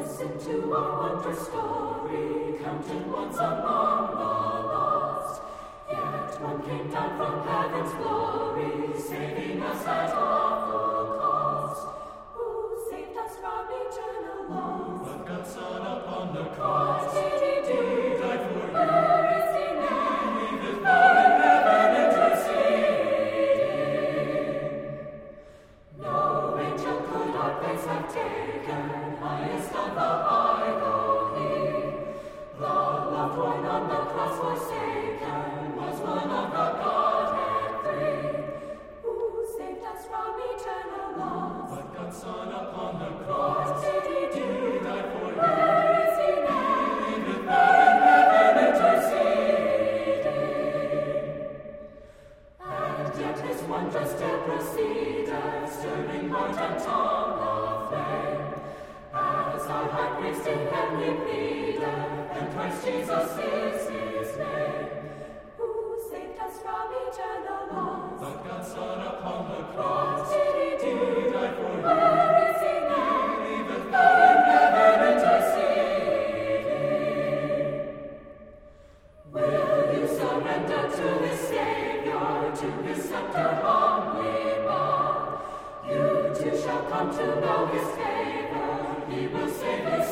Listen to our wonder story, counted once among the lost. Yet one came down from heaven's glory, saving us at awful cost. Who saved us from eternal loss? But God's Son upon the cross. What did he do? He died for you. Where is he now? He lives now in heaven interceding. No angel could our place have taken, highest of the high though he. The loved one on the cross forsaken was one of the Godhead three. Who saved us from eternal loss? But God's Son upon the cross. What did he do? He died for you. Where is he now? He lives now in heaven interceding. And yet his wondrous still proceeded, stirring heart and tongue aflame. As our high priest in heavenly pleaded, and Christ Jesus is his name. Who saved us from eternal loss? But God's Son upon the What cross. did he He do? died for you. Where is he now? He lives now in heaven interceding. Will you surrender to his Savior, to his scepter humbly bow? You too shall come to know his favor, he will save his